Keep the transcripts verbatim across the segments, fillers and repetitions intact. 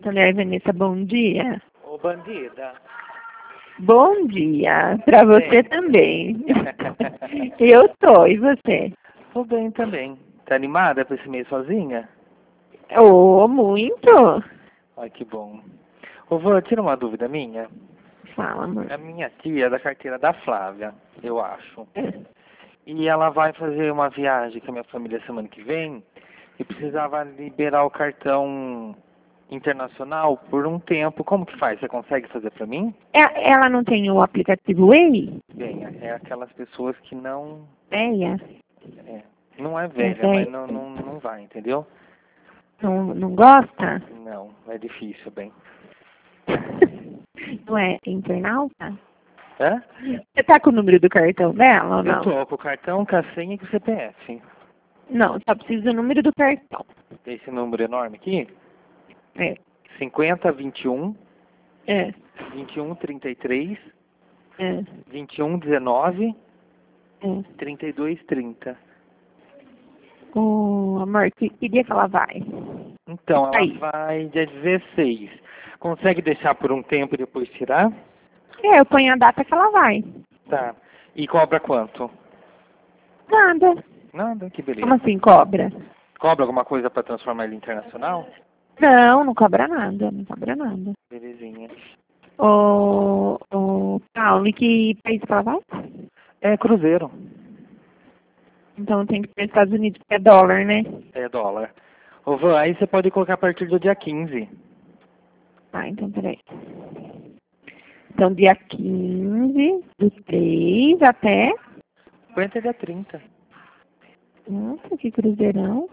Mulher Vanessa, bom dia. Ô, bandida. Bom dia. Pra você também. Eu tô, e você? Tô bem também. Tá animada pra esse mês sozinha? Oh, muito. Ai, que bom. Ô, vô, tira uma dúvida minha. Fala, amor. A minha tia é da carteira da Flávia, eu acho. E ela vai fazer uma viagem com a minha família semana que vem e precisava liberar o cartão internacional por um tempo. Como que faz? Você consegue fazer pra mim? É- Ela não tem o aplicativo Way? Bem, é aquelas pessoas que não... Véia? É, não é velha, É, mas não, não, não vai, entendeu? Não, não gosta? Não, é difícil, bem. Não é internauta? Hã? Você tá com o número do cartão dela ou Eu não? tô com o cartão, com a senha e com o C P F. Não, só precisa do número do cartão. Esse número enorme aqui? É. cinquenta, vinte e um, É. vinte e um, trinta e três, É. vinte e um, dezenove, É. trinta e dois, trinta. Ô, amor, que, que dia que ela vai? Então, ela Aí. vai dia dezesseis. Consegue deixar por um tempo e depois tirar? É, eu ponho a data que ela vai. Tá. E cobra quanto? Nada. Nada, que beleza. Como assim cobra? Cobra alguma coisa para transformar ele internacional? Não, não cobra nada, não cobra nada. Belezinha. Ô, ô, Paulo, e que país que ela vai? É cruzeiro. Então tem que ir para os Estados Unidos, porque é dólar, né? É dólar. Ô, Van, aí você pode colocar a partir do dia quinze. Ah, então peraí. Então dia quinze do três até... Põe até dia trinta. Nossa, que cruzeirão.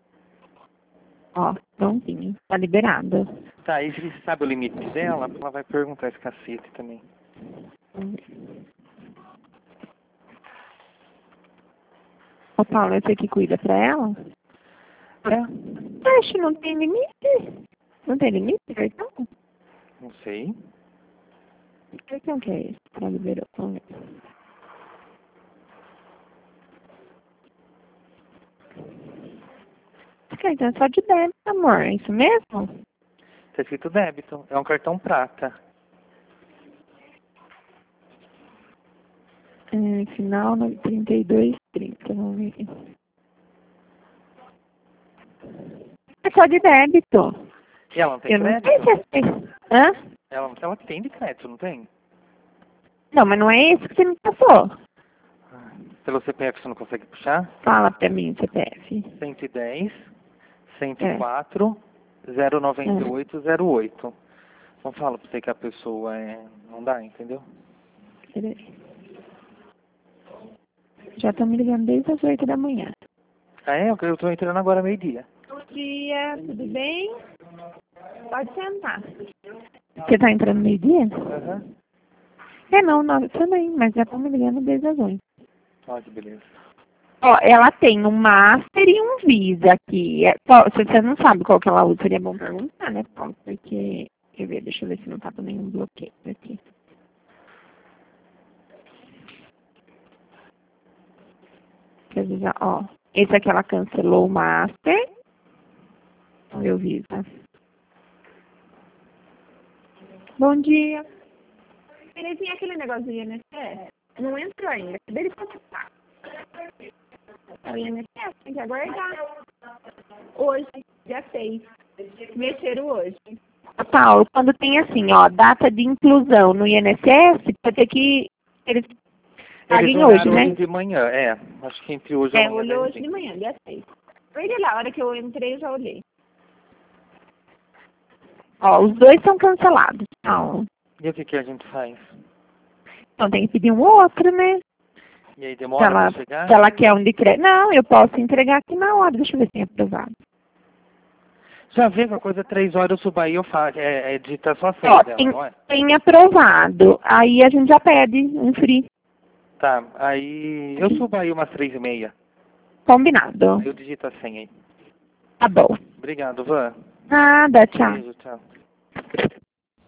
Ó, prontinho, tá liberado. Tá, e você sabe o limite dela? Ela vai perguntar esse cacete também. Ô Paulo, é você que cuida pra ela? É, Acho, não tem limite. Não tem limite, cartão? não sei. Que cartão que é esse? Ela liberou, vamos ver. Esse cartão é só de débito, amor, é isso mesmo? Tá escrito débito. É um cartão prata. É, final no trinta e dois, trinta, vamos ver aqui. É só de débito. E ela não tem Eu não crédito? sei se é... assim. Hã? Ela, ela tem de crédito, não tem? Não, mas não é esse que você me passou. Pelo C P F você não consegue puxar? Fala pra mim o C P F. cento e dez, cento e quatro, zero nove oito zero oito. Não fala pra você que a pessoa é... não dá, entendeu? Peraí. Já estão me ligando desde as oito da manhã. Ah, é? Eu tô entrando agora meio-dia. Bom dia, tudo bem? Pode sentar. Você tá entrando meio-dia? Aham. É, não, nós também, mas já estão me ligando desde as oito. Olha que beleza. Ó, ela tem um Master e um Visa aqui. É, qual- se você não sabe qual que ela usa, seria bom perguntar, né, Paulo? Porque, quer ver, deixa eu ver se não tá com nenhum bloqueio aqui. Quer dizer, ó, esse aqui ela cancelou o Master. Meu Visa. Bom dia. Terezinha, aquele negócio do I N S S não entrou ainda. Cadê ele começar? É o I N S S, tem que aguardar. Hoje, dia seis. Mexeram hoje. Paulo, quando tem assim, ó, data de inclusão no I N S S, pode ter que eles Eles paguem olharam hoje, né? hoje de manhã, é. Acho que entre hoje e É, amanhã. olhou deve hoje vir. de manhã, dia seis. Olha lá, a hora que eu entrei, eu já olhei. Ó, os dois são cancelados. Então, E o que que a gente faz? então tem que pedir um outro, né? E aí Se demora ela, pra chegar? se ela quer um de crédito. Não, eu posso entregar aqui na hora. Deixa eu ver se tem aprovado. Já vê uma coisa, três horas eu subo aí eu faço. É, é digita só a senha Ó, dela, tem, não é? tem aprovado. Aí a gente já pede um free. Tá, aí eu subo aí umas três e meia. Combinado. Eu digito a senha aí. Tá bom. Obrigado, Van. Nada, tchau. Beijo, tchau.